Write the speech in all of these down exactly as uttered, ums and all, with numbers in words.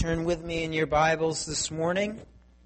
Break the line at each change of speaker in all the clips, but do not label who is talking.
turn with me in your Bibles this morning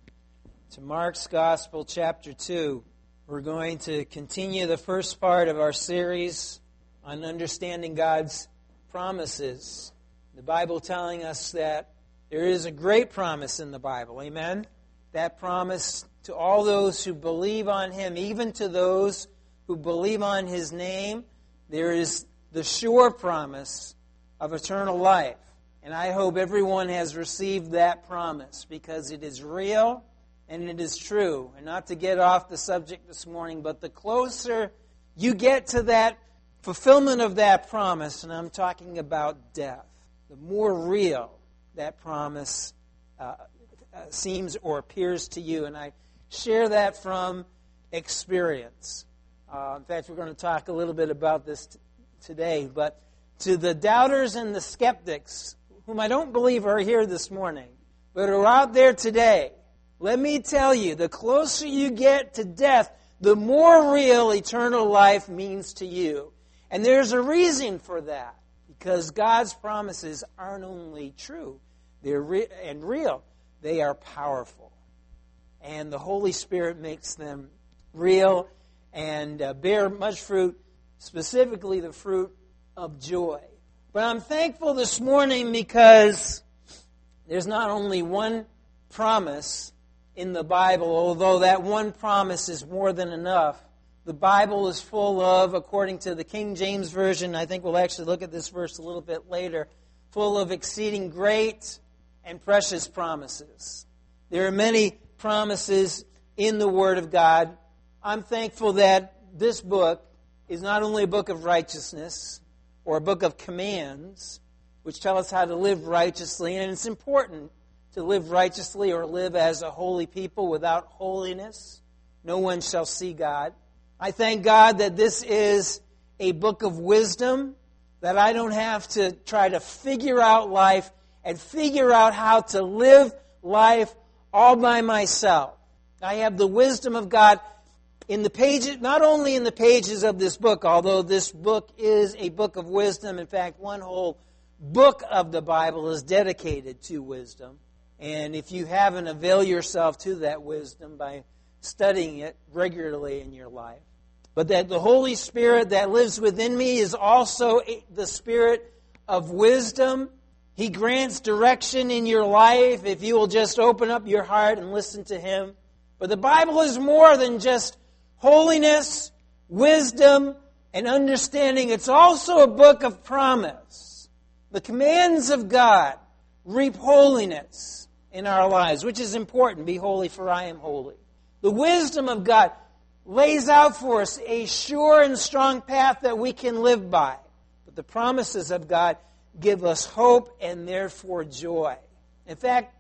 to Mark's Gospel, chapter two. We're going to continue the first part of our series on understanding God's promises. The Bible telling us that there is a great promise in the Bible. Amen? That promise to all those who believe on Him, even to those who believe on His name, there is the sure promise of eternal life. And I hope everyone has received that promise because it is real and it is true. And not to get off the subject this morning, but the closer you get to that fulfillment of that promise, and I'm talking about death, the more real that promise uh, seems or appears to you. And I share that from experience. Uh, in fact, we're going to talk a little bit about this t- today. But to the doubters and the skeptics, whom I don't believe are here this morning, but are out there today, let me tell you, the closer you get to death, the more real eternal life means to you. And there's a reason for that, because God's promises aren't only true they're re- and real, they are powerful. And the Holy Spirit makes them real and uh, bear much fruit, specifically the fruit of joy. But I'm thankful this morning because there's not only one promise in the Bible, although that one promise is more than enough. The Bible is full of, according to the King James Version, I think we'll actually look at this verse a little bit later, full of exceeding great and precious promises. There are many promises in the Word of God. I'm thankful that this book is not only a book of righteousness, or a book of commands, which tell us how to live righteously. And it's important to live righteously or live as a holy people. Without holiness, no one shall see God. I thank God that this is a book of wisdom, that I don't have to try to figure out life and figure out how to live life all by myself. I have the wisdom of God in the pages, not only in the pages of this book, although this book is a book of wisdom. In fact, one whole book of the Bible is dedicated to wisdom. And if you haven't, avail yourself to that wisdom by studying it regularly in your life. But that the Holy Spirit that lives within me is also the Spirit of wisdom. He grants direction in your life if you will just open up your heart and listen to Him. But the Bible is more than just holiness, wisdom, and understanding. It's also a book of promise. The commands of God reap holiness in our lives, which is important. Be holy, for I am holy. The wisdom of God lays out for us a sure and strong path that we can live by. But the promises of God give us hope and therefore joy. In fact,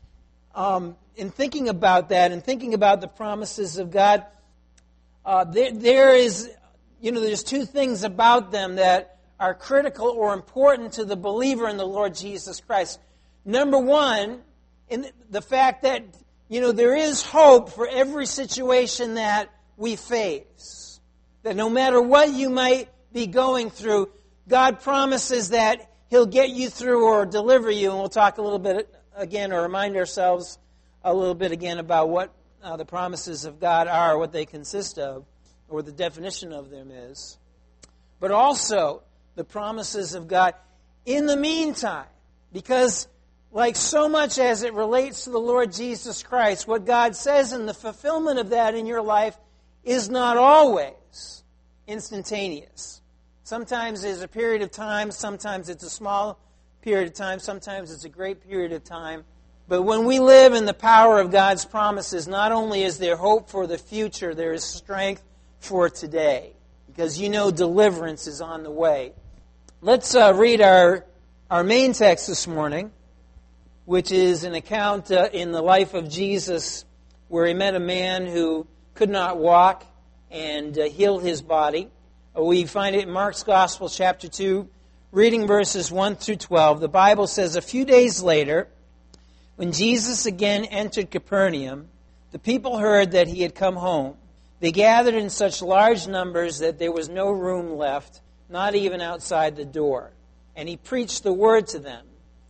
um, in thinking about that and thinking about the promises of God, Uh, there, there is, you know, there's two things about them that are critical or important to the believer in the Lord Jesus Christ. Number one, in the, the fact that, you know, there is hope for every situation that we face. That no matter what you might be going through, God promises that He'll get you through or deliver you. And we'll talk a little bit again, or remind ourselves a little bit again about what Uh, the promises of God are, what they consist of, or the definition of them is. But also the promises of God in the meantime. Because like so much as it relates to the Lord Jesus Christ, what God says in the fulfillment of that in your life is not always instantaneous. Sometimes there's a period of time, sometimes it's a small period of time, sometimes it's a great period of time. But when we live in the power of God's promises, not only is there hope for the future, there is strength for today. Because you know deliverance is on the way. Let's uh, read our, our main text this morning, which is an account uh, in the life of Jesus where He met a man who could not walk and uh, healed his body. We find it in Mark's Gospel, chapter two, reading verses one through twelve. The Bible says, a few days later, when Jesus again entered Capernaum, the people heard that He had come home. They gathered in such large numbers that there was no room left, not even outside the door. And He preached the word to them.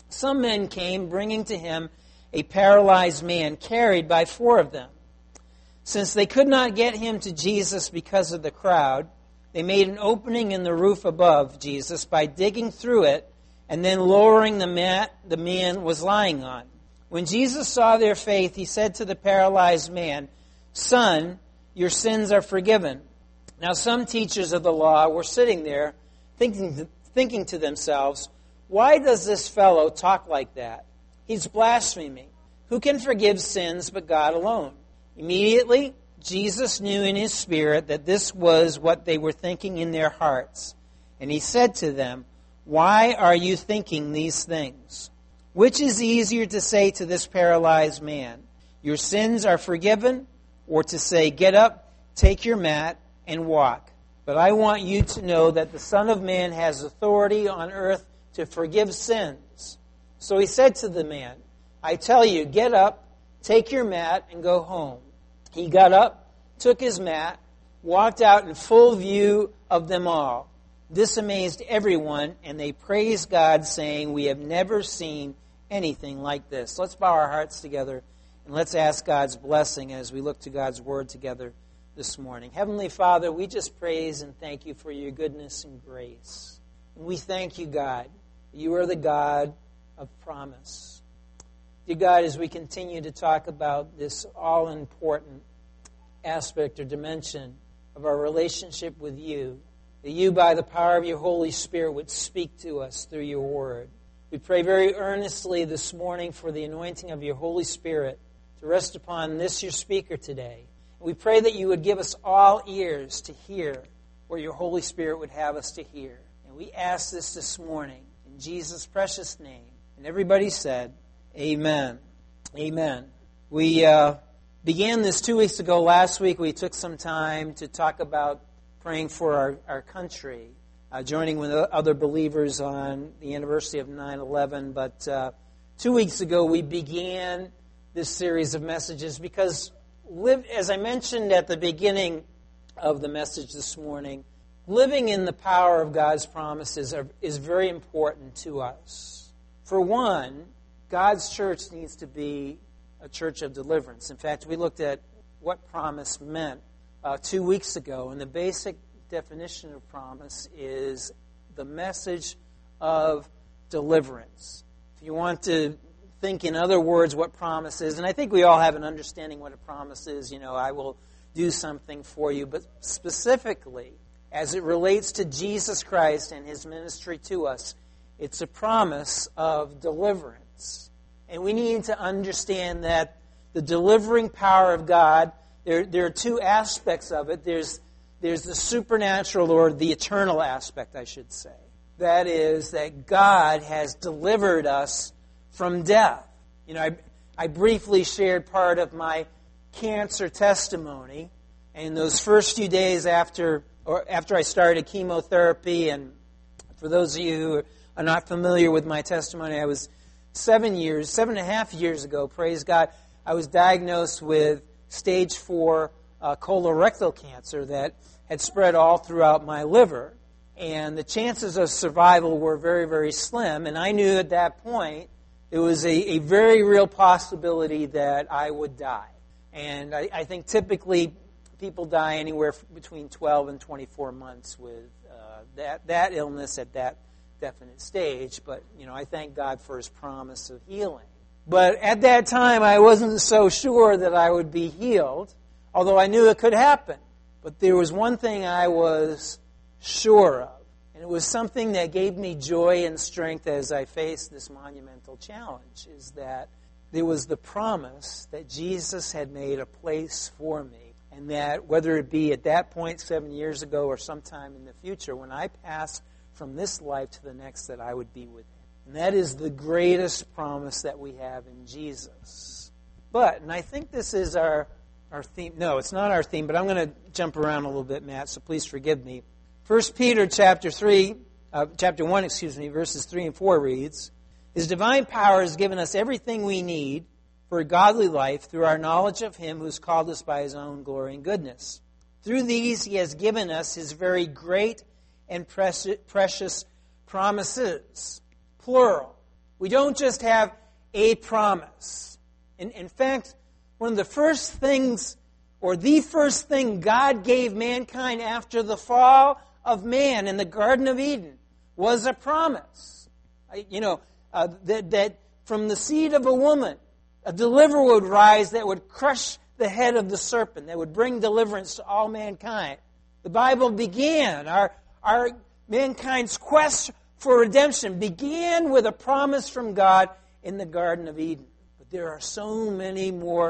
Some men came, bringing to him a paralyzed man, carried by four of them. Since they could not get him to Jesus because of the crowd, they made an opening in the roof above Jesus by digging through it and then lowering the mat the man was lying on. When Jesus saw their faith, he said to the paralyzed man, "Son, your sins are forgiven." Now some teachers of the law were sitting there thinking, thinking to themselves, "Why does this fellow talk like that? He's blaspheming. Who can forgive sins but God alone?" Immediately, Jesus knew in his spirit that this was what they were thinking in their hearts. And he said to them, "Why are you thinking these things? Which is easier to say to this paralyzed man, 'Your sins are forgiven,' or to say, 'Get up, take your mat, and walk'? But I want you to know that the Son of Man has authority on earth to forgive sins." So he said to the man, "I tell you, get up, take your mat, and go home." He got up, took his mat, walked out in full view of them all. This amazed everyone, and they praised God, saying, "We have never seen anything like this." Let's bow our hearts together, and let's ask God's blessing as we look to God's Word together this morning. Heavenly Father, we just praise and thank you for your goodness and grace. And we thank you, God. You are the God of promise. Dear God, as we continue to talk about this all-important aspect or dimension of our relationship with you, that you, by the power of your Holy Spirit, would speak to us through your word. We pray very earnestly this morning for the anointing of your Holy Spirit to rest upon this, your speaker today. We pray that you would give us all ears to hear what your Holy Spirit would have us to hear. And we ask this this morning in Jesus' precious name. And everybody said, amen. Amen. We uh, began this two weeks ago. Last week we took some time to talk about praying for our, our country, uh, joining with other believers on the anniversary of nine eleven. But uh, two weeks ago we began this series of messages because, live, as I mentioned at the beginning of the message this morning, living in the power of God's promises are, is very important to us. For one, God's church needs to be a church of deliverance. In fact, we looked at what promise meant uh, two weeks ago, and the basic definition of promise is the message of deliverance. If you want to think in other words what promise is, and I think we all have an understanding what a promise is, you know, I will do something for you, but specifically, as it relates to Jesus Christ and his ministry to us, it's a promise of deliverance. And we need to understand that the delivering power of God, there, there are two aspects of it. There's, there's the supernatural, or the eternal aspect, I should say. That is, that God has delivered us from death. You know, I, I briefly shared part of my cancer testimony, and those first few days after, or after I started chemotherapy, and for those of you who are not familiar with my testimony, I was seven years, seven and a half years ago, praise God, I was diagnosed with stage four uh, colorectal cancer that had spread all throughout my liver. And the chances of survival were very, very slim. And I knew at that point it was a, a very real possibility that I would die. And I, I think typically people die anywhere between twelve and twenty-four months with uh, that, that illness at that definite stage, but you know, I thank God for his promise of healing. But at that time, I wasn't so sure that I would be healed, although I knew it could happen. But there was one thing I was sure of, and it was something that gave me joy and strength as I faced this monumental challenge, is that there was the promise that Jesus had made a place for me, and that whether it be at that point seven years ago or sometime in the future, when I pass from this life to the next, that I would be with him. And that is the greatest promise that we have in Jesus. But, and I think this is our, our theme. No, it's not our theme, but I'm going to jump around a little bit, Matt, so please forgive me. First Peter chapter three, uh, chapter one, excuse me, verses three and four reads, "His divine power has given us everything we need for a godly life through our knowledge of him who has called us by his own glory and goodness. Through these he has given us his very great and precious promises," plural. We don't just have a promise. In, in fact, one of the first things, or the first thing God gave mankind after the fall of man in the Garden of Eden was a promise. You know, uh, that, that from the seed of a woman, a deliverer would rise that would crush the head of the serpent, that would bring deliverance to all mankind. The Bible began, our, our mankind's quest for redemption began with a promise from God in the Garden of Eden. But there are so many more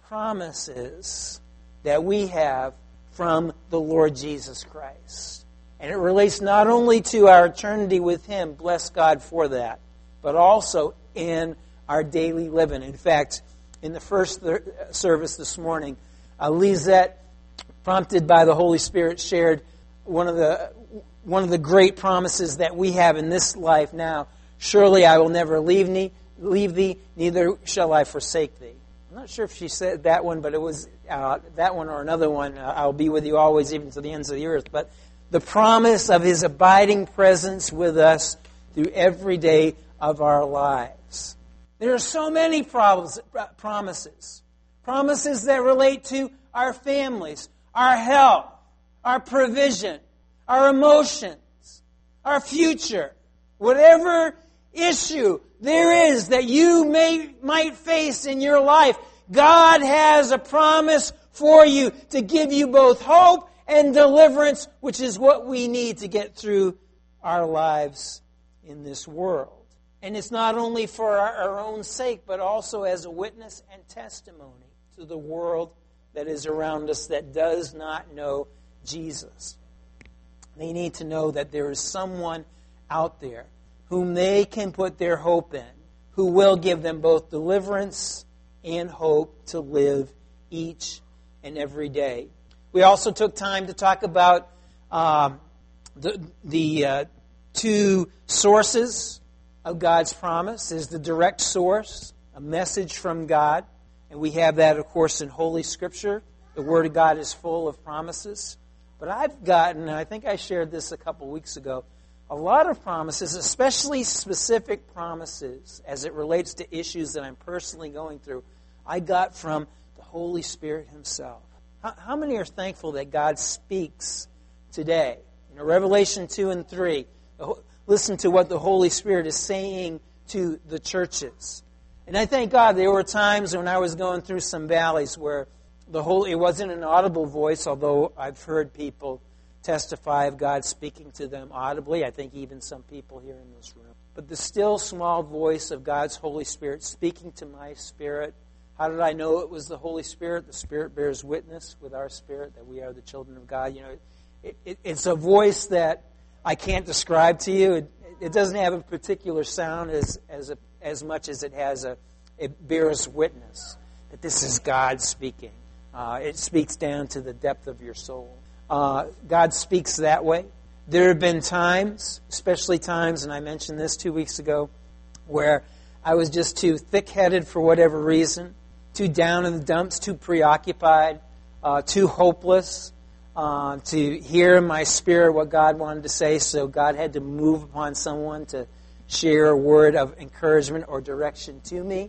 promises that we have from the Lord Jesus Christ. And it relates not only to our eternity with Him, bless God for that, but also in our daily living. In fact, in the first th- service this morning, uh, Lisette, prompted by the Holy Spirit, shared one of the one of the great promises that we have in this life now. Surely I will never leave thee, leave thee, neither shall I forsake thee. I'm not sure if she said that one, but it was uh, that one or another one. Uh, I'll be with you always, even to the ends of the earth. But the promise of His abiding presence with us through every day of our lives. There are so many problems, promises. Promises that relate to our families, our health, our provision, our emotions, our future. Whatever issue there is that you may might face in your life, God has a promise for you to give you both hope and deliverance, which is what we need to get through our lives in this world. And it's not only for our, our own sake, but also as a witness and testimony to the world that is around us that does not know Jesus. They need to know that there is someone out there whom they can put their hope in, who will give them both deliverance and hope to live each and every day. We also took time to talk about um, the, the uh, two sources of God's promise. Is the direct source, a message from God, and we have that, of course, in Holy Scripture. The Word of God is full of promises. But I've gotten, and I think I shared this a couple weeks ago, a lot of promises, especially specific promises as it relates to issues that I'm personally going through, I got from the Holy Spirit Himself. How, how many are thankful that God speaks today? You know, Revelation two and three, listen to what the Holy Spirit is saying to the churches. And I thank God there were times when I was going through some valleys where the whole it wasn't an audible voice, although I've heard people testify of God speaking to them audibly. I think even some people here in this room. But the still small voice of God's Holy Spirit speaking to my spirit. How did I know it was the Holy Spirit? The Spirit bears witness with our spirit that we are the children of God. You know, it, it, it's a voice that I can't describe to you. It, it doesn't have a particular sound as as a, as much as it has a it bears witness that this is God speaking. Uh, it speaks down to the depth of your soul. Uh, God speaks that way. There have been times, especially times, and I mentioned this two weeks ago, where I was just too thick-headed for whatever reason, too down in the dumps, too preoccupied, uh, too hopeless uh, to hear in my spirit what God wanted to say, so God had to move upon someone to share a word of encouragement or direction to me.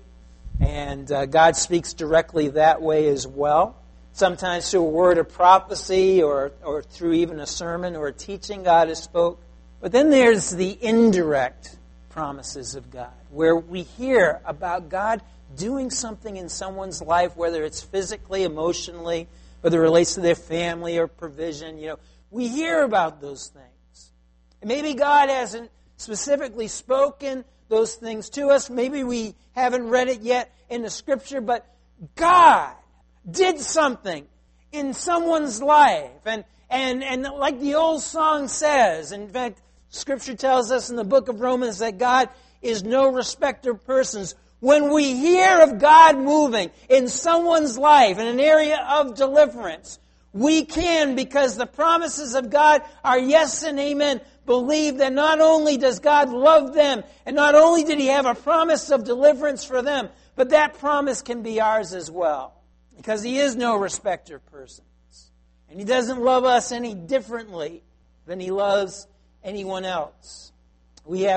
And uh, God speaks directly that way as well. Sometimes through a word of prophecy or, or through even a sermon or a teaching God has spoke. But then there's the indirect promises of God, where we hear about God doing something in someone's life, whether it's physically, emotionally, whether it relates to their family or provision. You know, we hear about those things. And maybe God hasn't specifically spoken those things to us. Maybe we haven't read it yet in the Scripture, but God did something in someone's life. And, and, and like the old song says, in fact, Scripture tells us in the book of Romans that God is no respecter of persons. When we hear of God moving in someone's life, in an area of deliverance, we can, because the promises of God are yes and amen, believe that not only does God love them, and not only did He have a promise of deliverance for them, but that promise can be ours as well. Because He is no respecter of persons. And He doesn't love us any differently than He loves anyone else. We have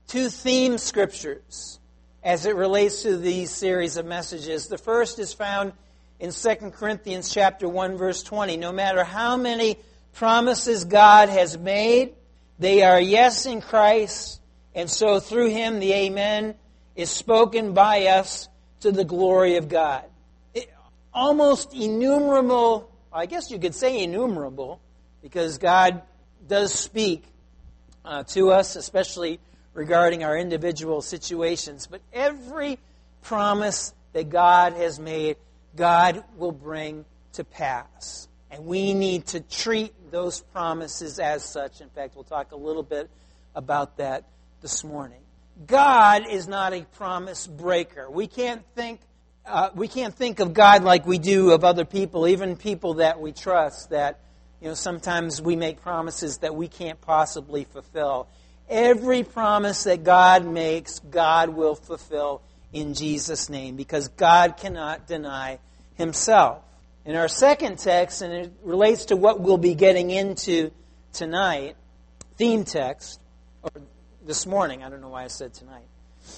two theme scriptures as it relates to these series of messages. The first is found in Second Corinthians chapter one, verse twenty. No matter how many promises God has made, they are yes in Christ, and so through Him the Amen is spoken by us to the glory of God. It, almost innumerable, I guess you could say innumerable, because God does speak uh, to us, especially regarding our individual situations. But every promise that God has made, God will bring to pass. And we need to treat those promises as such. In fact, we'll talk a little bit about that this morning. God is not a promise breaker. We can't think uh, we can't think of God like we do of other people, even people that we trust, that you know sometimes we make promises that we can't possibly fulfill. Every promise that God makes, God will fulfill in Jesus' name, because God cannot deny Himself. In our second text, and it relates to what we'll be getting into tonight, theme text, or this morning, I don't know why I said tonight,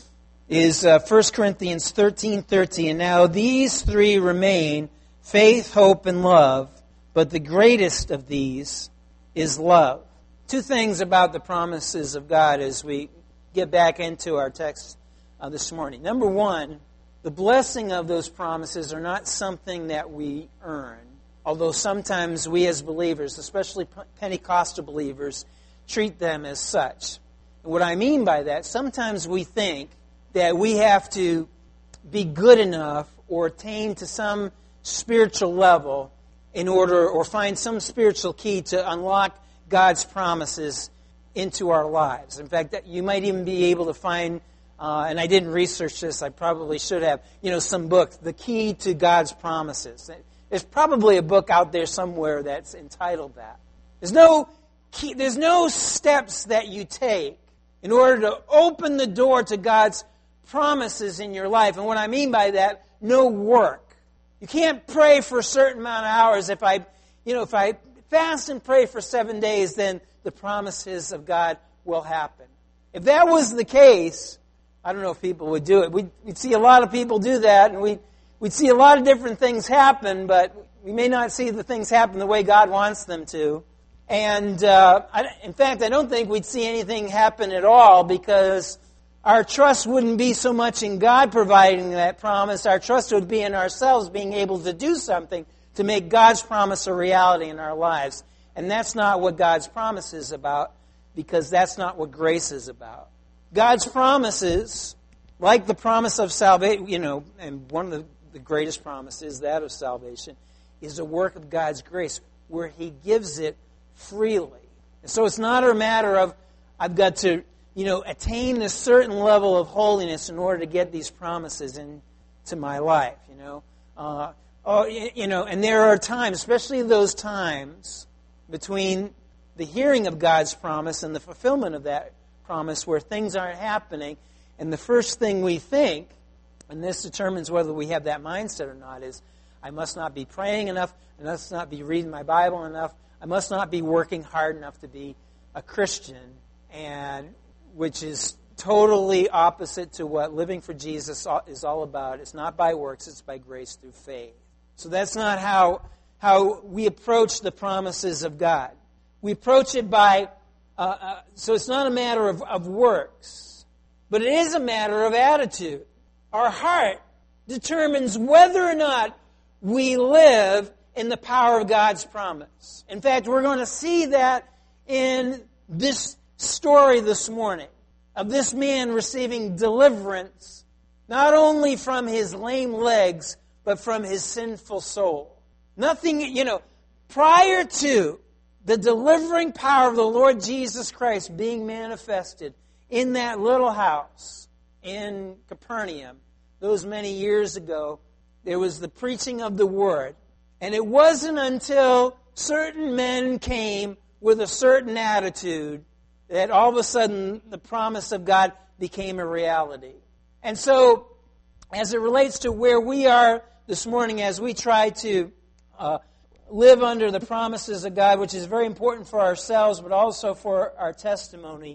is uh, First Corinthians thirteen thirteen. And now these three remain, faith, hope, and love, but the greatest of these is love. Two things about the promises of God as we get back into our text uh, this morning. Number one, the blessing of those promises are not something that we earn, although sometimes we as believers, especially Pentecostal believers, treat them as such. And what I mean by that, sometimes we think that we have to be good enough or attain to some spiritual level in order, or find some spiritual key to unlock God's promises into our lives. In fact, you might even be able to find, uh, and I didn't research this, I probably should have, you know, some book, The Key to God's Promises. There's probably a book out there somewhere that's entitled that. There's no key, there's no steps that you take in order to open the door to God's promises in your life. And what I mean by that, no work. You can't pray for a certain amount of hours. If I, you know, if I fast and pray for seven days, then the promises of God will happen. If that was the case, I don't know if people would do it. We'd, we'd see a lot of people do that, and we'd, we'd see a lot of different things happen, but we may not see the things happen the way God wants them to. And uh, I, in fact, I don't think we'd see anything happen at all, because our trust wouldn't be so much in God providing that promise. Our trust would be in ourselves being able to do something to make God's promise a reality in our lives. And that's not what God's promise is about, because that's not what grace is about. God's promises, like the promise of salvation, you know, and one of the, the greatest promises, that of salvation, is a work of God's grace where He gives it freely. And so it's not a matter of, I've got to, you know, attain a certain level of holiness in order to get these promises into my life, you know. Uh, oh, you know, and there are times, especially those times between the hearing of God's promise and the fulfillment of that promise, where things aren't happening, and the first thing we think, and this determines whether we have that mindset or not, is, I must not be praying enough, I must not be reading my Bible enough, I must not be working hard enough to be a Christian, and which is totally opposite to what living for Jesus is all about. It's not by works, it's by grace through faith. So that's not how, how we approach the promises of God. We approach it by, uh, uh, so it's not a matter of, of works, but it is a matter of attitude. Our heart determines whether or not we live in the power of God's promise. In fact, we're going to see that in this story this morning of this man receiving deliverance, not only from his lame legs, but from his sinful soul. Nothing, you know, prior to the delivering power of the Lord Jesus Christ being manifested in that little house in Capernaum those many years ago, there was the preaching of the Word. And it wasn't until certain men came with a certain attitude that all of a sudden the promise of God became a reality. And so, as it relates to where we are this morning, as we try to uh, live under the promises of God, which is very important for ourselves, but also for our testimony,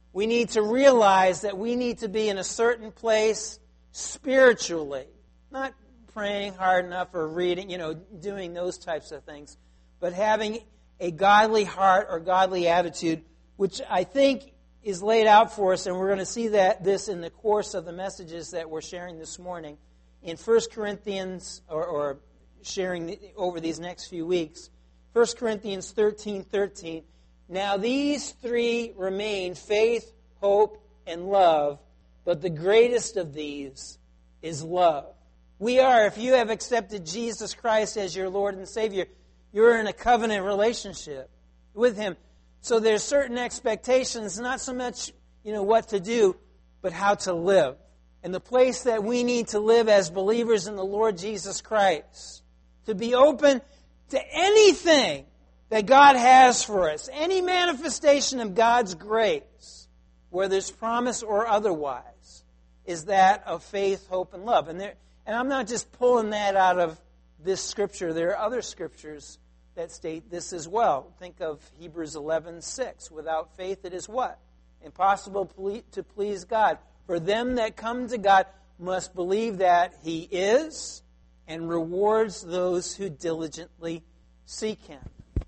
We need to realize that we need to be in a certain place spiritually. Not praying hard enough or reading, you know, doing those types of things, but having a godly heart or godly attitude, which I think is laid out for us, and we're going to see that this in the course of the messages that we're sharing this morning in First Corinthians, or, or sharing over these next few weeks. First Corinthians thirteen thirteen. Now these three remain: faith, hope, and love, but the greatest of these is love. We are, if you have accepted Jesus Christ as your Lord and Savior, you're in a covenant relationship with Him. So there's certain expectations, not so much, you know, what to do, but how to live. And the place that we need to live as believers in the Lord Jesus Christ. To be open to anything that God has for us. Any manifestation of God's grace, whether it's promise or otherwise, is that of faith, hope, and love. And there, and I'm not just pulling that out of this scripture. There are other scriptures that state this as well. Think of Hebrews eleven six. Without faith it is what? Impossible to please God. For them that come to God must believe that He is, and rewards those who diligently seek Him.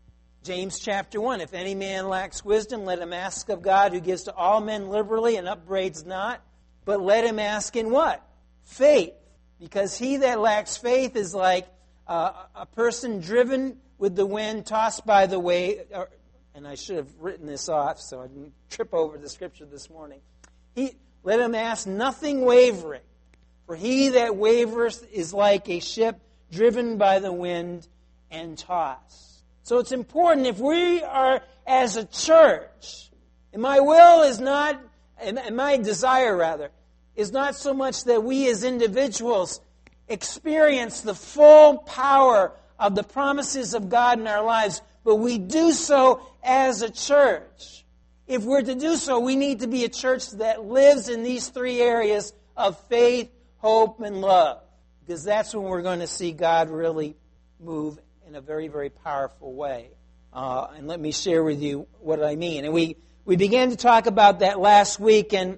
James chapter one. If any man lacks wisdom, let him ask of God, who gives to all men liberally and upbraids not. But let him ask in what? Faith. Because he that lacks faith is like uh, a person driven with the wind, tossed by the wave. Or, and I should have written this off so I didn't trip over the scripture this morning. He, let him ask nothing wavering. For he that wavereth is like a ship driven by the wind and tossed. So it's important, if we are as a church, and my will is not, and my desire rather, is not so much that we as individuals experience the full power of the promises of God in our lives, but we do so as a church. If we're to do so, we need to be a church that lives in these three areas of faith, hope, and love. Because that's when we're going to see God really move in a very, very powerful way. Uh, and let me share with you what I mean. And we, we began to talk about that last week, and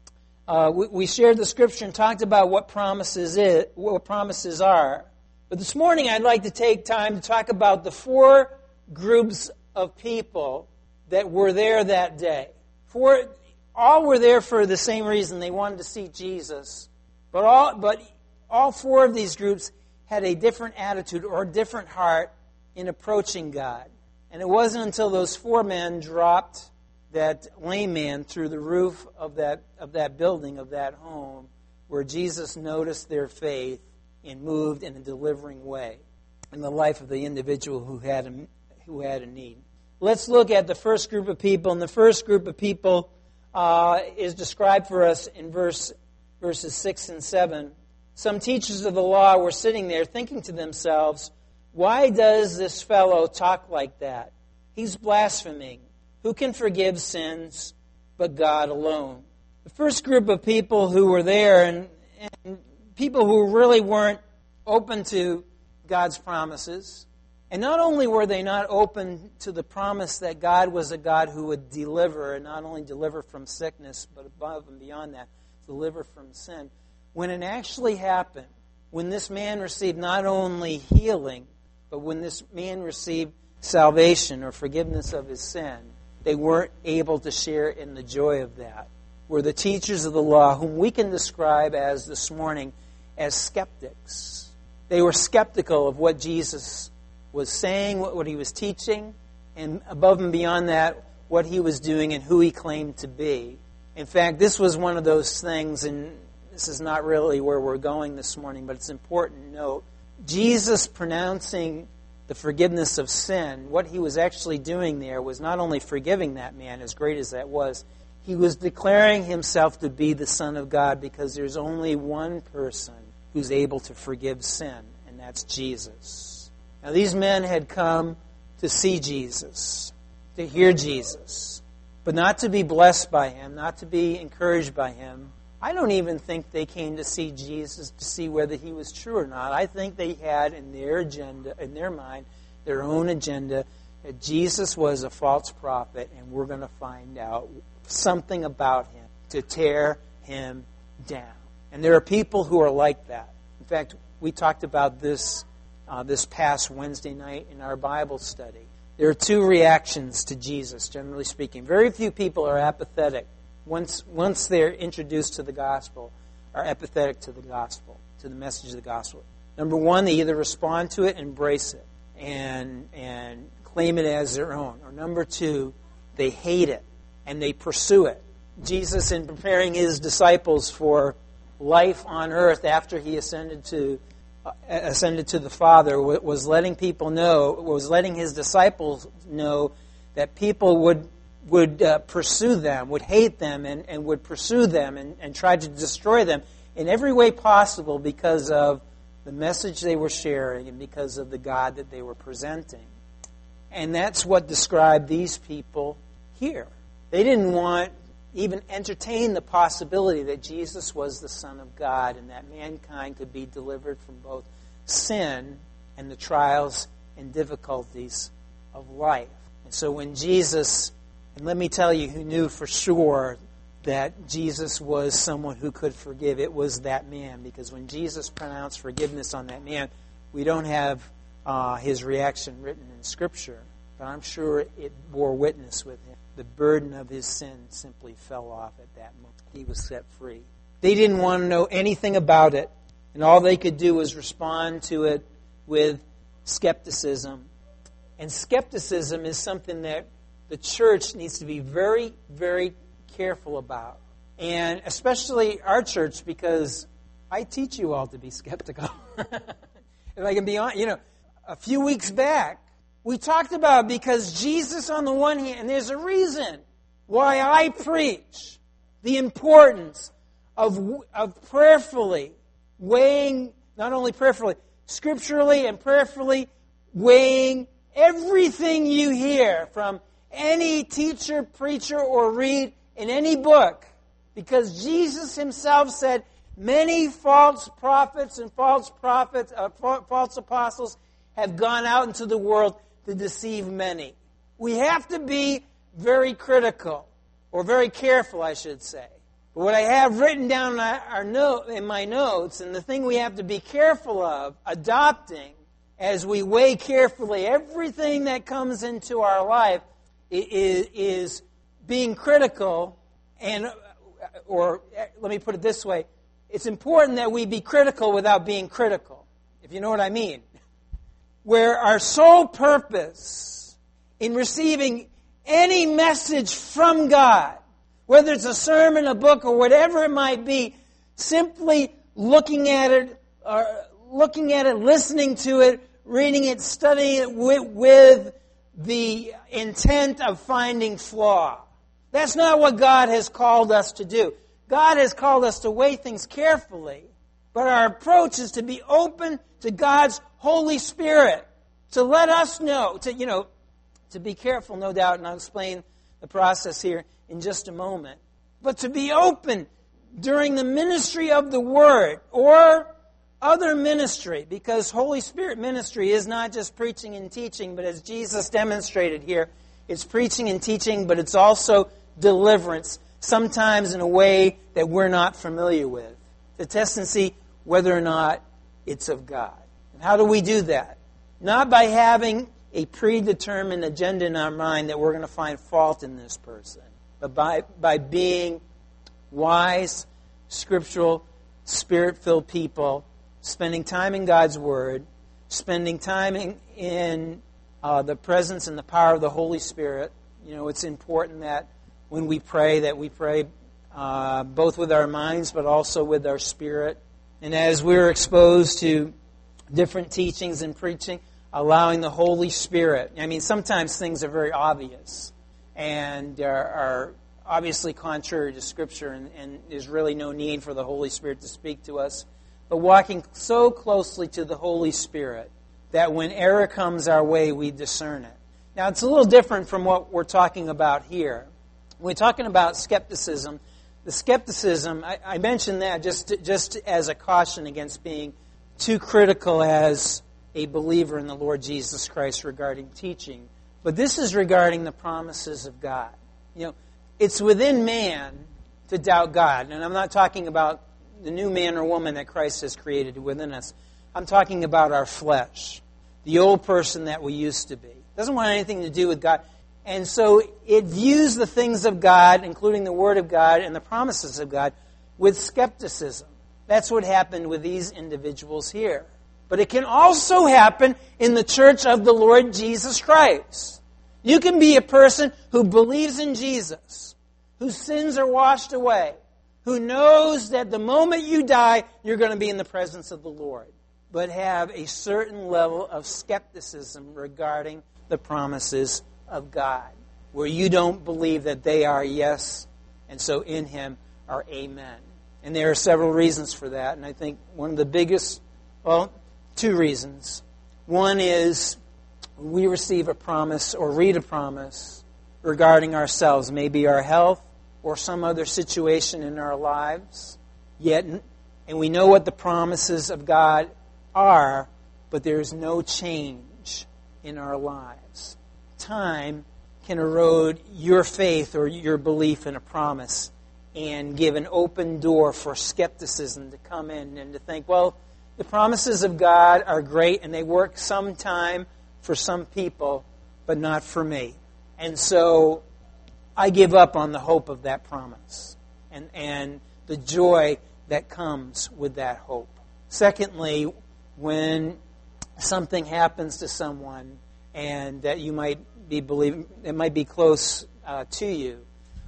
uh, we, we shared the scripture and talked about what promises is, what promises are. But this morning I'd like to take time to talk about the four groups of people that were there that day. Four, all were there for the same reason. They wanted to see Jesus. But all, but all four of these groups had a different attitude or a different heart in approaching God. And it wasn't until those four men dropped that lame man through the roof of that of that building, of that home, where Jesus noticed their faith and moved in a delivering way in the life of the individual who had a, who had a need. Let's look at the first group of people. And the first group of people uh, is described for us in verse verses six and seven. Some teachers of the law were sitting there thinking to themselves, why does this fellow talk like that? He's blaspheming. Who can forgive sins but God alone? The first group of people who were there, and, and people who really weren't open to God's promises. And not only were they not open to the promise that God was a God who would deliver, and not only deliver from sickness, but above and beyond that, deliver from sin. When it actually happened, when this man received not only healing, but when this man received salvation or forgiveness of his sin, they weren't able to share in the joy of that. Were the teachers of the law, whom we can describe as this morning as skeptics. They were skeptical of what Jesus was saying, what he was teaching, and above and beyond that, what he was doing and who he claimed to be. In fact, this was one of those things, and this is not really where we're going this morning, but it's important to note. Jesus pronouncing the forgiveness of sin, what he was actually doing there was not only forgiving that man, as great as that was, he was declaring himself to be the Son of God, because there's only one person who's able to forgive sin, and that's Jesus. Now, these men had come to see Jesus, to hear Jesus, but not to be blessed by him, not to be encouraged by him. I don't even think they came to see Jesus to see whether he was true or not. I think they had in their agenda, in their mind, their own agenda, that Jesus was a false prophet, and we're going to find out something about him to tear him down. And there are people who are like that. In fact, we talked about this uh, this past Wednesday night in our Bible study. There are two reactions to Jesus, generally speaking. Very few people are apathetic once once they're introduced to the gospel, are apathetic to the gospel, to the message of the gospel. Number one, they either respond to it, embrace it, and and claim it as their own. Or number two, they hate it and they pursue it. Jesus, in preparing his disciples for life on earth after he ascended to uh, ascended to the Father, was letting people know, was letting his disciples know that people would would uh, pursue them, would hate them, and, and would pursue them and, and try to destroy them in every way possible because of the message they were sharing and because of the God that they were presenting. And that's what described these people here. They didn't want, even entertain the possibility that Jesus was the Son of God and that mankind could be delivered from both sin and the trials and difficulties of life. And so when Jesus, and let me tell you who knew for sure that Jesus was someone who could forgive, it was that man. Because when Jesus pronounced forgiveness on that man, we don't have uh, his reaction written in Scripture, but I'm sure it bore witness with him. The burden of his sin simply fell off at that moment. He was set free. They didn't want to know anything about it, and all they could do was respond to it with skepticism. And skepticism is something that the church needs to be very, very careful about. And especially our church, because I teach you all to be skeptical. If I can be honest, you know, a few weeks back, we talked about because Jesus on the one hand, and there's a reason why I preach the importance of, of prayerfully weighing, not only prayerfully, scripturally and prayerfully weighing everything you hear from any teacher, preacher, or read in any book. Because Jesus himself said, many false prophets and false prophets, uh, false apostles have gone out into the world to deceive many. We have to be very critical, or very careful, I should say. But what I have written down in, our note, in my notes, and the thing we have to be careful of adopting as we weigh carefully everything that comes into our life is, is being critical, and, or let me put it this way, it's important that we be critical without being critical, if you know what I mean. Where our sole purpose in receiving any message from God, whether it's a sermon, a book, or whatever it might be, simply looking at it, or looking at it, listening to it, reading it, studying it with, with the intent of finding flaw. That's not what God has called us to do. God has called us to weigh things carefully, but our approach is to be open to God's Holy Spirit, to let us know, to, you know, to be careful, no doubt, and I'll explain the process here in just a moment, but to be open during the ministry of the Word or other ministry, because Holy Spirit ministry is not just preaching and teaching, but as Jesus demonstrated here, it's preaching and teaching, but it's also deliverance, sometimes in a way that we're not familiar with, to test and see whether or not it's of God. And how do we do that? Not by having a predetermined agenda in our mind that we're going to find fault in this person, but by, by being wise, scriptural, Spirit-filled people, spending time in God's Word, spending time in, in uh, the presence and the power of the Holy Spirit. You know, it's important that when we pray, that we pray uh, both with our minds but also with our spirit. And as we're exposed to different teachings and preaching, allowing the Holy Spirit. I mean, sometimes things are very obvious and are, are obviously contrary to Scripture, and, and there's really no need for the Holy Spirit to speak to us. But walking so closely to the Holy Spirit that when error comes our way, we discern it. Now, it's a little different from what we're talking about here. When we're talking about skepticism, the skepticism, I, I mentioned that just, just as a caution against being too critical as a believer in the Lord Jesus Christ regarding teaching. But this is regarding the promises of God. You know, it's within man to doubt God. And I'm not talking about the new man or woman that Christ has created within us. I'm talking about our flesh, the old person that we used to be. It doesn't want anything to do with God. And so it views the things of God, including the Word of God and the promises of God, with skepticism. That's what happened with these individuals here. But it can also happen in the church of the Lord Jesus Christ. You can be a person who believes in Jesus, whose sins are washed away, who knows that the moment you die, you're going to be in the presence of the Lord, but have a certain level of skepticism regarding the promises of God, where you don't believe that they are yes, and so in Him are amen. And there are several reasons for that, and I think one of the biggest, well, two reasons. One is we receive a promise or read a promise regarding ourselves, maybe our health or some other situation in our lives, yet, and we know what the promises of God are, but there is no change in our lives. Time can erode your faith or your belief in a promise and give an open door for skepticism to come in and to think, well, the promises of God are great and they work sometime for some people, but not for me. And so I give up on the hope of that promise and, and the joy that comes with that hope. Secondly, when something happens to someone and that you might be believing, it might be close uh, to you,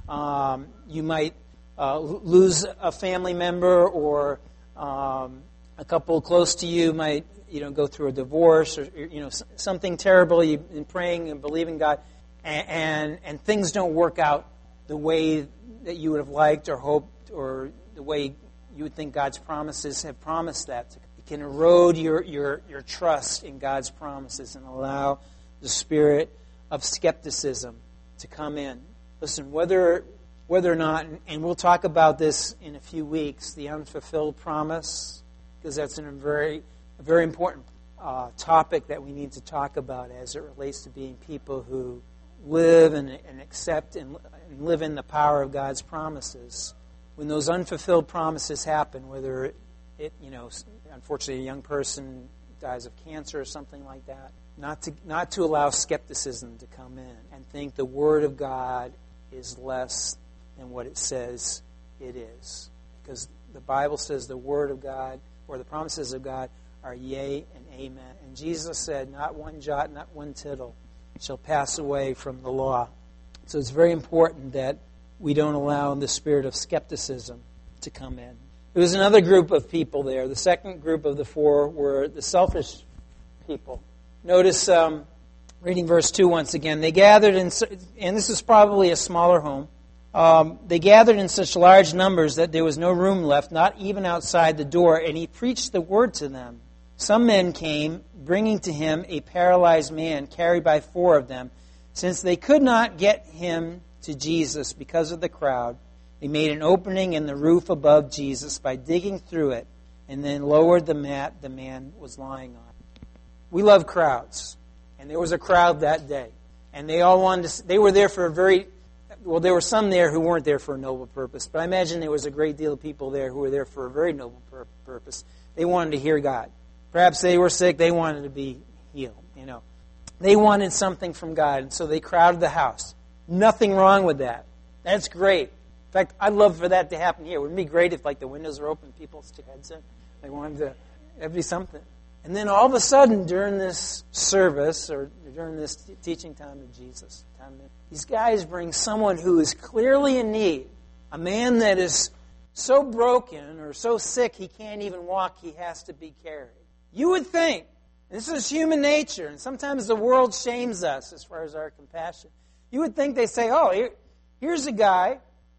um, you might uh, lose a family member, or um, a couple close to you might, you know, go through a divorce, or you know, something terrible. You've been praying and believing God, and, and and things don't work out the way that you would have liked or hoped, or the way you would think God's promises have promised that. It can erode your your your trust in God's promises and allow the spirit of skepticism to come in. Listen, whether whether or not, and we'll talk about this in a few weeks, the unfulfilled promise, because that's a very, a very important uh, topic that we need to talk about as it relates to being people who live and, and accept and, and live in the power of God's promises. When those unfulfilled promises happen, whether it, it you know, unfortunately a young person dies of cancer or something like that, not to not to allow skepticism to come in and think the Word of God is less than what it says it is. Because the Bible says the Word of God, or the promises of God, are yea and amen. And Jesus said, not one jot, not one tittle shall pass away from the law. So it's very important that we don't allow the spirit of skepticism to come in. There was another group of people there. The second group of the four were the selfish people. Notice, um, reading verse two once again, they gathered in, and this is probably a smaller home, um, they gathered in such large numbers that there was no room left, not even outside the door, and he preached the word to them. Some men came, bringing to him a paralyzed man carried by four of them. Since they could not get him to Jesus because of the crowd, they made an opening in the roof above Jesus by digging through it, and then lowered the mat the man was lying on. We love crowds, and there was a crowd that day, and they all wanted to. They were there for a very well. There were some there who weren't there for a noble purpose, but I imagine there was a great deal of people there who were there for a very noble pur- purpose. They wanted to hear God. Perhaps they were sick. They wanted to be healed. You know, they wanted something from God, and so they crowded the house. Nothing wrong with that. That's great. In fact, I'd love for that to happen here. Wouldn't it be great if, like, the windows were open, people stick heads in? They wanted to. It'd be something. And then all of a sudden, during this service, or during this t- teaching time of Jesus, time of, these guys bring someone who is clearly in need, a man that is so broken or so sick he can't even walk, he has to be carried. You would think, this is human nature, and sometimes the world shames us as far as our compassion. You would think they say, oh, here, here's a guy,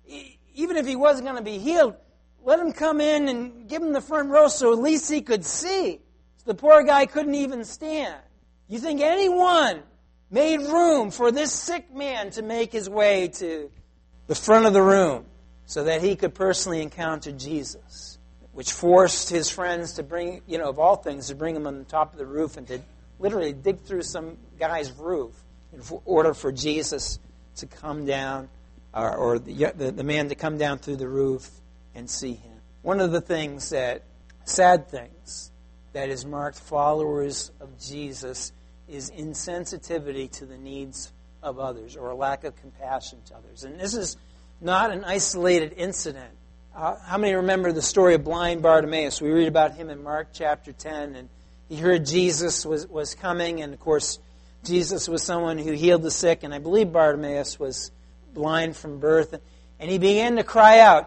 even if he wasn't going to be healed, let him come in and give him the front row so at least he could see. The poor guy couldn't even stand. You think anyone made room for this sick man to make his way to the front of the room so that he could personally encounter Jesus, which forced his friends to bring, you know, of all things, to bring him on the top of the roof and to literally dig through some guy's roof in order for Jesus to come down or, or the, the, the man to come down through the roof and see him. One of the things that, sad things, that has marked followers of Jesus is insensitivity to the needs of others, or a lack of compassion to others. And this is not an isolated incident. Uh, how many remember the story of blind Bartimaeus? We read about him in Mark chapter ten, and he heard Jesus was, was coming, and of course, Jesus was someone who healed the sick, and I believe Bartimaeus was blind from birth. And he began to cry out,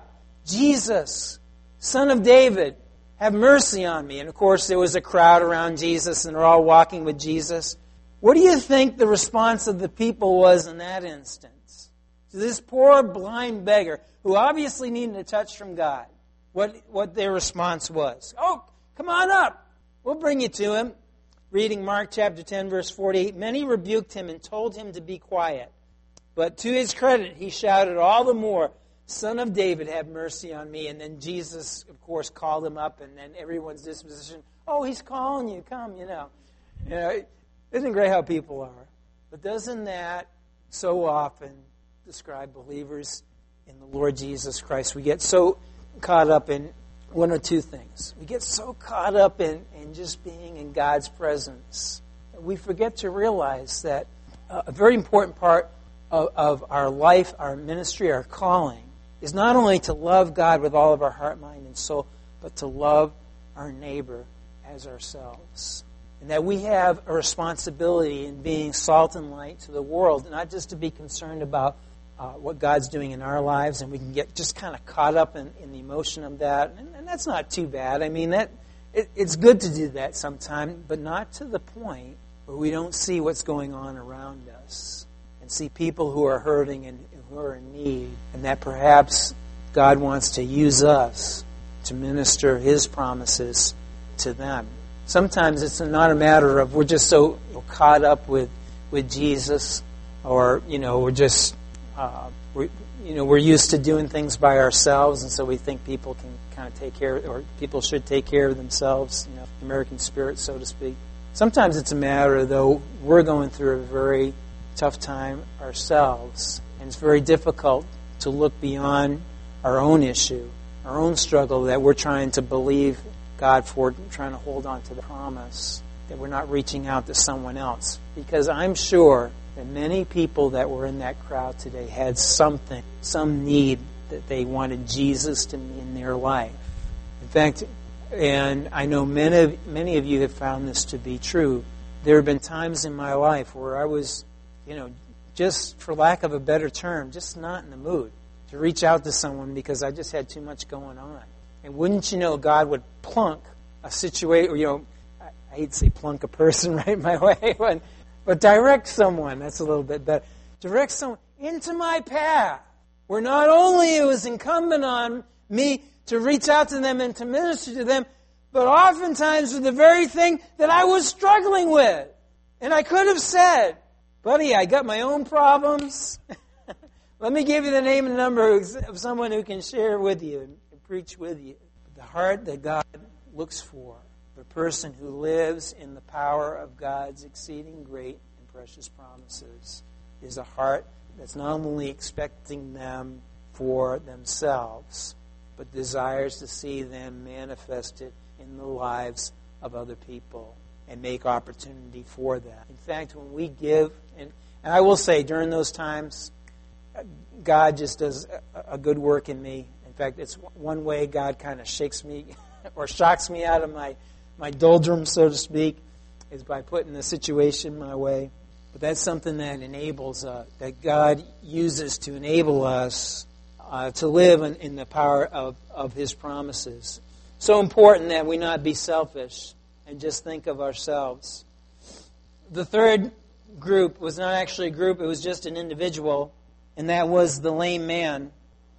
"Jesus, Son of David, have mercy on me." And of course, there was a crowd around Jesus, and they're all walking with Jesus. What do you think the response of the people was in that instance? To this poor blind beggar, who obviously needed a touch from God, what, what their response was. "Oh, come on up. We'll bring you to him." Reading Mark chapter ten, verse forty-eight, "Many rebuked him and told him to be quiet. But to his credit, he shouted all the more, 'Son of David, have mercy on me.'" And then Jesus, of course, called him up, and then everyone's disposition, "Oh, he's calling you, come, you know." You know, isn't it great how people are? But doesn't that so often describe believers in the Lord Jesus Christ? We get so caught up in one or two things. We get so caught up in, in just being in God's presence that we forget to realize that uh, a very important part of, of our life, our ministry, our calling is not only to love God with all of our heart, mind, and soul, but to love our neighbor as ourselves. And that we have a responsibility in being salt and light to the world, not just to be concerned about uh, what God's doing in our lives, and we can get just kind of caught up in, in the emotion of that. And, and that's not too bad. I mean, that it, it's good to do that sometime, but not to the point where we don't see what's going on around us and see people who are hurting and who are in need, and that perhaps God wants to use us to minister His promises to them. Sometimes it's not a matter of we're just so caught up with, with Jesus, or you know we're just uh, we're, you know we're used to doing things by ourselves, and so we think people can kind of take care, or people should take care of themselves. You know, American spirit, so to speak. Sometimes it's a matter, though, we're going through a very tough time ourselves, and it's very difficult to look beyond our own issue, our own struggle that we're trying to believe God for, trying to hold on to the promise, that we're not reaching out to someone else. Because I'm sure that many people that were in that crowd today had something, some need that they wanted Jesus to meet in their life. In fact, and I know many of, many of you have found this to be true, there have been times in my life where I was, you know, just for lack of a better term, just not in the mood to reach out to someone because I just had too much going on. And wouldn't you know, God would plunk a situation, or, you know, I, I hate to say plunk a person right my way, but, but direct someone, that's a little bit better, direct someone into my path, where not only it was incumbent on me to reach out to them and to minister to them, but oftentimes with the very thing that I was struggling with. And I could have said, "Buddy, I got my own problems. Let me give you the name and number of someone who can share with you and preach with you." The heart that God looks for, the person who lives in the power of God's exceeding great and precious promises, is a heart that's not only expecting them for themselves, but desires to see them manifested in the lives of other people and make opportunity for that. In fact, when we give, and, and I will say during those times, God just does a, a good work in me. In fact, it's one way God kind of shakes me or shocks me out of my, my doldrums, so to speak, is by putting the situation my way. But that's something that enables, uh, that God uses to enable us uh, to live in, in the power of, of His promises. So important that we not be selfish and just think of ourselves. The third group was not actually a group, it was just an individual, and that was the lame man.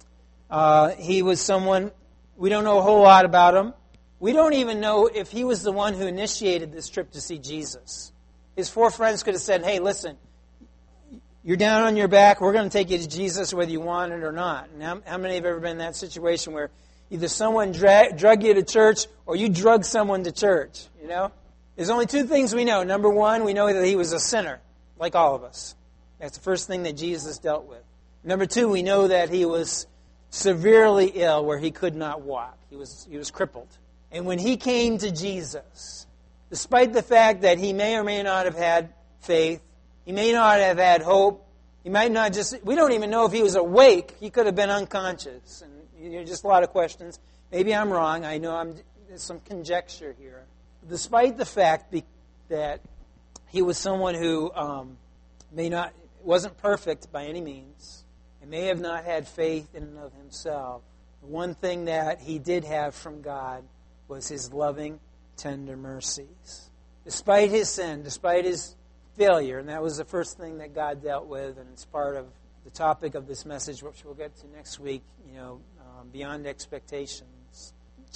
Uh, he was someone, we don't know a whole lot about him. We don't even know if he was the one who initiated this trip to see Jesus. His four friends could have said, "Hey, listen, you're down on your back. We're going to take you to Jesus whether you want it or not." And how, how many have ever been in that situation where either someone dra- drug you to church or you drug someone to church? You know, there's only two things we know. Number one, we know that he was a sinner, like all of us. That's the first thing that Jesus dealt with. Number two, we know that he was severely ill where he could not walk. He was, he was crippled. And when he came to Jesus, despite the fact that he may or may not have had faith, he may not have had hope, he might not just, we don't even know if he was awake. He could have been unconscious. And you know, just a lot of questions. Maybe I'm wrong. I know I'm, there's some conjecture here. Despite the fact be, that he was someone who um, may not, wasn't perfect by any means, and may have not had faith in and of himself, the one thing that he did have from God was his loving, tender mercies. Despite his sin, despite his failure, and that was the first thing that God dealt with, and it's part of the topic of this message, which we'll get to next week, you know, um, beyond expectations.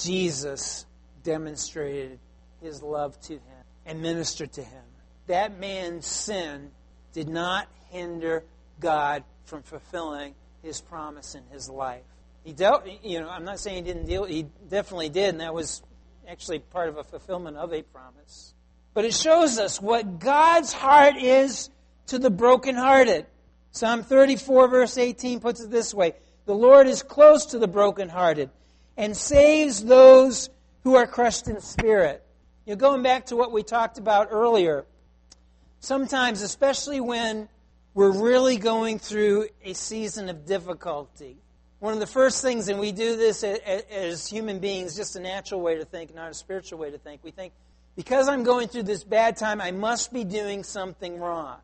Jesus demonstrated his love to him and ministered to him. That man's sin did not hinder God from fulfilling his promise in his life. He dealt, you know, I'm not saying he didn't deal, he definitely did, and that was actually part of a fulfillment of a promise. But it shows us what God's heart is to the brokenhearted. Psalm thirty-four, verse eighteen puts it this way: the Lord is close to the brokenhearted and saves those who are crushed in spirit. You know, going back to what we talked about earlier, sometimes, especially when we're really going through a season of difficulty, one of the first things, and we do this as human beings, just a natural way to think, not a spiritual way to think, we think, because I'm going through this bad time, I must be doing something wrong.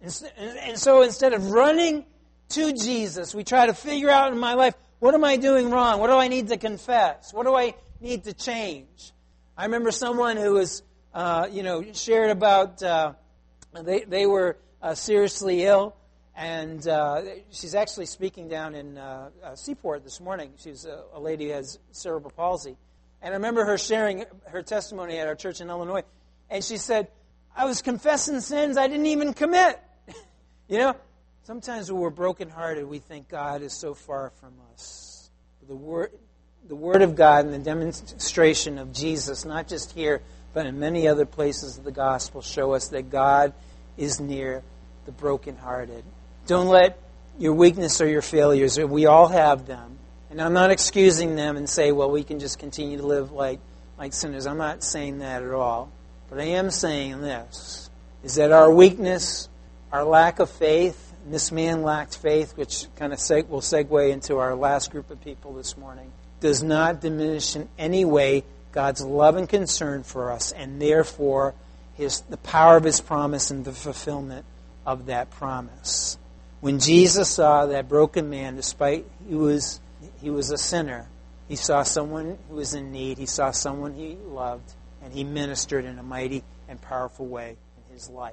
And so instead of running to Jesus, we try to figure out in my life, what am I doing wrong? What do I need to confess? What do I need to change? I remember someone who was, uh, you know, shared about uh, they they were uh, seriously ill, and uh, she's actually speaking down in uh, uh, Seaport this morning. She's a, a lady who has cerebral palsy. And I remember her sharing her testimony at our church in Illinois. And she said, I was confessing sins I didn't even commit. You know, sometimes when we're brokenhearted, we think God is so far from us. The Word, the Word of God and the demonstration of Jesus, not just here, but in many other places of the gospel, show us that God is near the brokenhearted. Don't let your weakness or your failures, we all have them, and I'm not excusing them and say, well, we can just continue to live like, like sinners. I'm not saying that at all. But I am saying this, is that our weakness, our lack of faith, and this man lacked faith, which kind of seg- will segue into our last group of people this morning, does not diminish in any way God's love and concern for us, and therefore his, the power of his promise and the fulfillment of that promise. When Jesus saw that broken man, despite he was he was a sinner, he saw someone who was in need, he saw someone he loved, and he ministered in a mighty and powerful way in his life.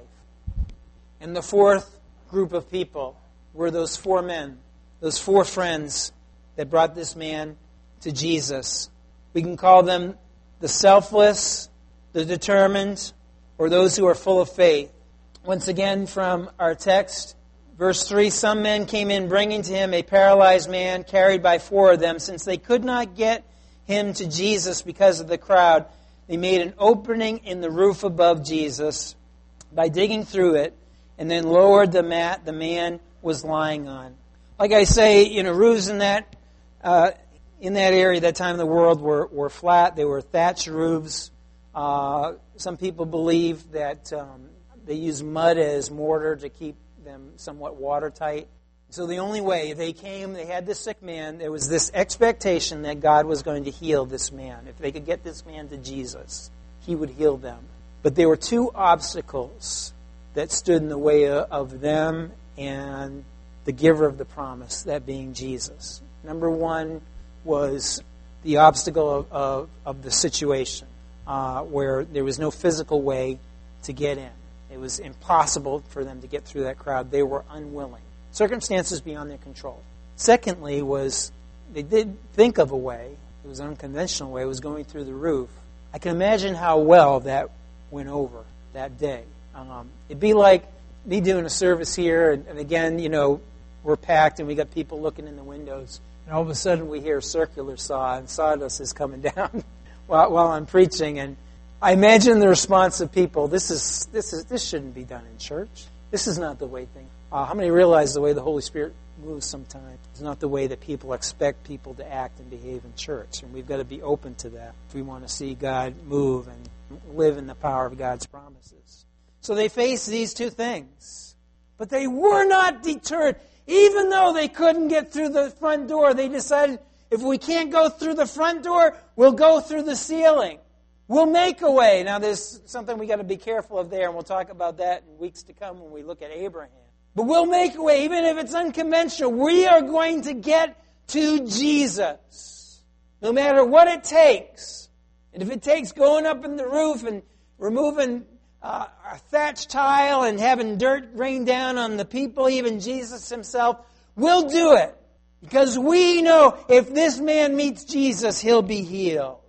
And the fourth group of people were those four men, those four friends that brought this man to Jesus. We can call them the selfless, the determined, or those who are full of faith. Once again from our text, verse three, some men came in bringing to him a paralyzed man carried by four of them. Since they could not get him to Jesus because of the crowd, they made an opening in the roof above Jesus by digging through it and then lowered the mat the man was lying on. Like I say, you know, roofs in that uh, in that area, that time of the world, were, were flat. They were thatched roofs. Uh, some people believe that um, they use mud as mortar to keep them somewhat watertight. So the only way they came, they had this sick man, there was this expectation that God was going to heal this man. If they could get this man to Jesus, he would heal them. But there were two obstacles that stood in the way of them and the giver of the promise, that being Jesus. Number one was the obstacle of, of, of the situation, uh, where there was no physical way to get in. It was impossible for them to get through that crowd. They were unwilling. Circumstances beyond their control. Secondly was, they did think of a way. It was an unconventional way. It was going through the roof. I can imagine how well that went over that day. Um, it'd be like me doing a service here, and, and again, you know, we're packed and we got people looking in the windows, and all of a sudden we hear a circular saw and sawdust is coming down while, while I'm preaching, and I imagine the response of people, this is this is this shouldn't be done in church. This is not the way things. Uh, how many realize the way the Holy Spirit moves sometimes is not the way that people expect people to act and behave in church. And we've got to be open to that if we want to see God move and live in the power of God's promises. So they faced these two things. But they were not deterred. Even though they couldn't get through the front door, they decided, if we can't go through the front door, we'll go through the ceiling. We'll make a way. Now, there's something we got to be careful of there, and we'll talk about that in weeks to come when we look at Abraham. But we'll make a way, even if it's unconventional. We are going to get to Jesus, no matter what it takes. And if it takes going up in the roof and removing uh, a thatch tile and having dirt rain down on the people, even Jesus himself, we'll do it. Because we know if this man meets Jesus, he'll be healed.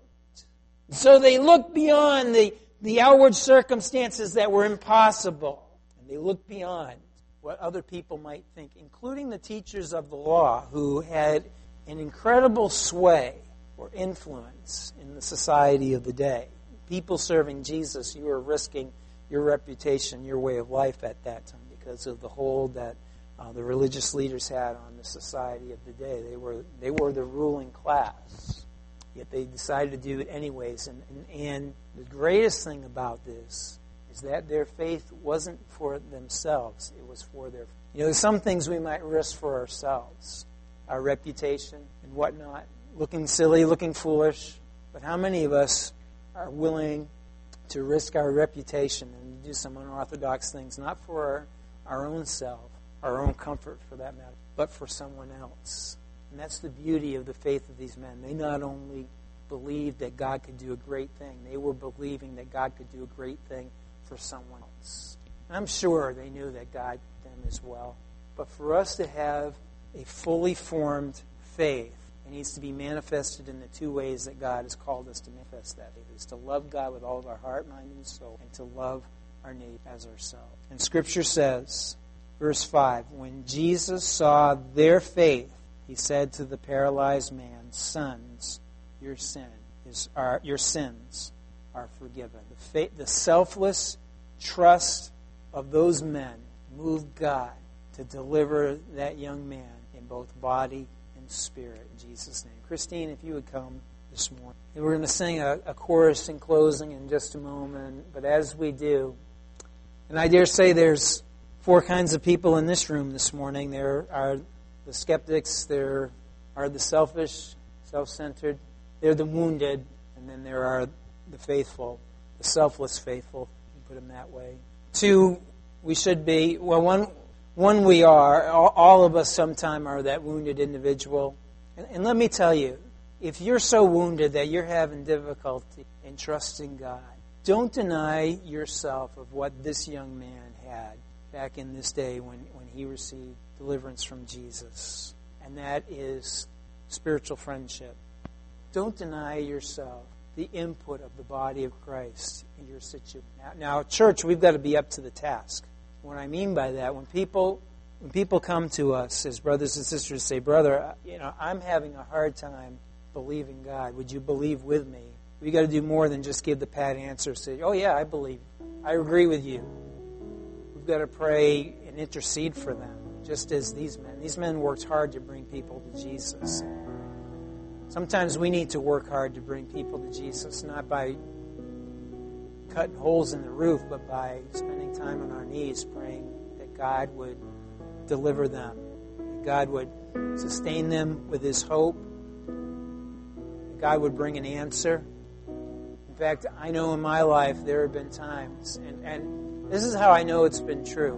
So they looked beyond the, the outward circumstances that were impossible. And they looked beyond what other people might think, including the teachers of the law who had an incredible sway or influence in the society of the day. People serving Jesus, you were risking your reputation, your way of life at that time because of the hold that uh, the religious leaders had on the society of the day. They were they were the ruling class. Yet they decided to do it anyways. And, and, and the greatest thing about this is that their faith wasn't for themselves. It was for their... You know, there's some things we might risk for ourselves. Our reputation and whatnot. Looking silly, looking foolish. But how many of us are willing to risk our reputation and do some unorthodox things, not for our, our own self, our own comfort for that matter, but for someone else? And that's the beauty of the faith of these men. They not only believed that God could do a great thing, they were believing that God could do a great thing for someone else. And I'm sure they knew that God did them as well. But for us to have a fully formed faith, it needs to be manifested in the two ways that God has called us to manifest that. It is to love God with all of our heart, mind, and soul, and to love our neighbor as ourselves. And Scripture says, verse five, when Jesus saw their faith, he said to the paralyzed man, "Sons, your sin is are, your sins are forgiven." The, faith, the selfless trust of those men moved God to deliver that young man in both body and spirit. In Jesus' name, Christine, if you would come this morning, and we're going to sing a, a chorus in closing in just a moment. But as we do, and I dare say there's four kinds of people in this room this morning. There are the skeptics, there are the selfish, self-centered, they're the wounded, and then there are the faithful, the selfless faithful, you put them that way. Two, we should be, well, one, one we are, all, all of us sometime are that wounded individual. And, and let me tell you, if you're so wounded that you're having difficulty in trusting God, don't deny yourself of what this young man had back in this day when, when he received deliverance from Jesus. And that is spiritual friendship. Don't deny yourself the input of the body of Christ in your situation. Now, now, church, we've got to be up to the task. What I mean by that, when people when people come to us as brothers and sisters say, "Brother, you know, I'm having a hard time believing God. Would you believe with me?" We've got to do more than just give the pat answer. Say, "Oh yeah, I believe. I agree with you." We've got to pray and intercede for them, just as these men. These men worked hard to bring people to Jesus. Sometimes we need to work hard to bring people to Jesus, not by cutting holes in the roof, but by spending time on our knees praying that God would deliver them, that God would sustain them with His hope, that God would bring an answer. In fact, I know in my life there have been times, and, and this is how I know it's been true,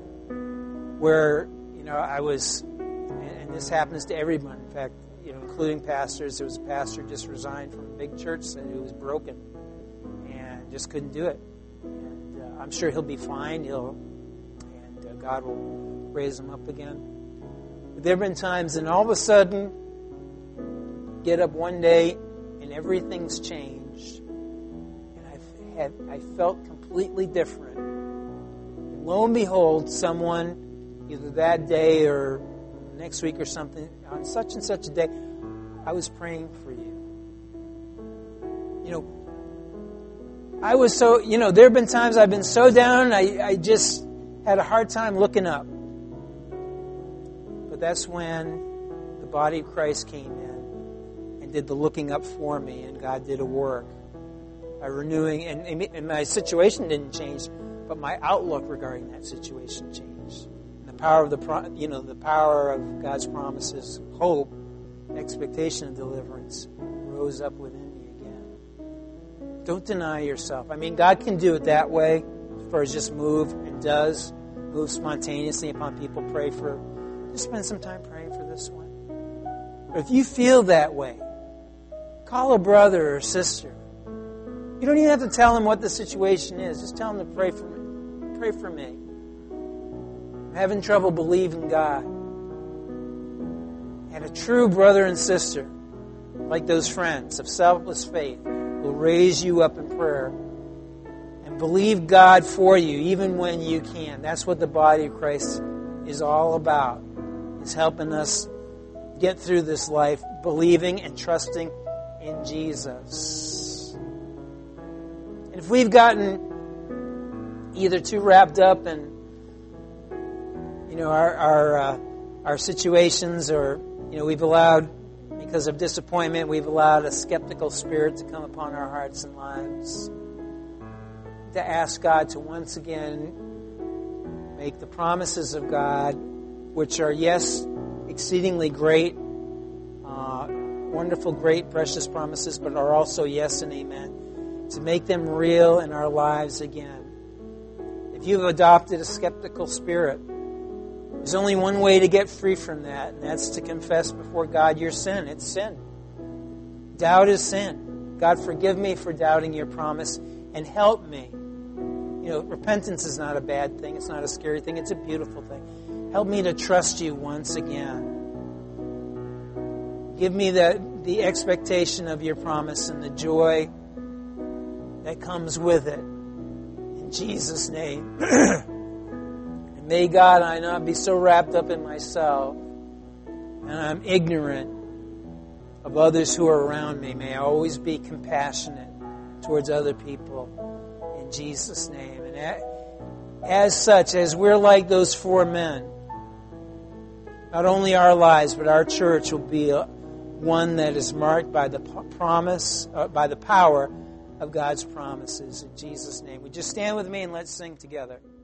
where, you know, I was, and this happens to everyone, in fact, you know, including pastors. There was a pastor just resigned from a big church, said he was broken and just couldn't do it. And uh, I'm sure he'll be fine. He'll, and uh, God will raise him up again. But there have been times, and all of a sudden, get up one day and everything's changed, and I've had I felt completely different. And lo and behold, someone either that day or next week or something, on such and such a day, I was praying for you. You know, I was so, you know, there have been times I've been so down, I, I just had a hard time looking up. But But that's when the body of Christ came in and did the looking up for me, and God did a work by renewing, and, and my situation didn't change, but my outlook regarding that situation changed. And the power of the, you know, the power of God's promises, hope, expectation of deliverance rose up within me again. Don't deny yourself. I mean, God can do it that way, as far as just move, and does move spontaneously upon people. Pray for, just spend some time praying for this one. But if you feel that way, call a brother or sister. You don't even have to tell them what the situation is. Just tell them to pray for me. Pray for me. I'm having trouble believing God. And a true brother and sister, like those friends of selfless faith, will raise you up in prayer and believe God for you even when you can. That's what the body of Christ is all about. It's helping us get through this life believing and trusting in Jesus. And if we've gotten either too wrapped up in, you know, our our, uh, our situations, or you know, we've allowed, because of disappointment, we've allowed a skeptical spirit to come upon our hearts and lives, to ask God to once again make the promises of God, which are, yes, exceedingly great, uh, wonderful, great, precious promises, but are also yes and amen, to make them real in our lives again. If you've adopted a skeptical spirit, there's only one way to get free from that, and that's to confess before God your sin. It's sin. Doubt is sin. God, forgive me for doubting your promise, and help me. You know, repentance is not a bad thing. It's not a scary thing. It's a beautiful thing. Help me to trust you once again. Give me the, the expectation of your promise and the joy that comes with it. In Jesus' name. And may God, I not be so wrapped up in myself and I'm ignorant of others who are around me. May I always be compassionate towards other people. In Jesus' name. And as such, as we're like those four men, not only our lives, but our church will be a, one that is marked by the promise, uh, by the power of God's promises. In Jesus' name. Would you stand with me and let's sing together?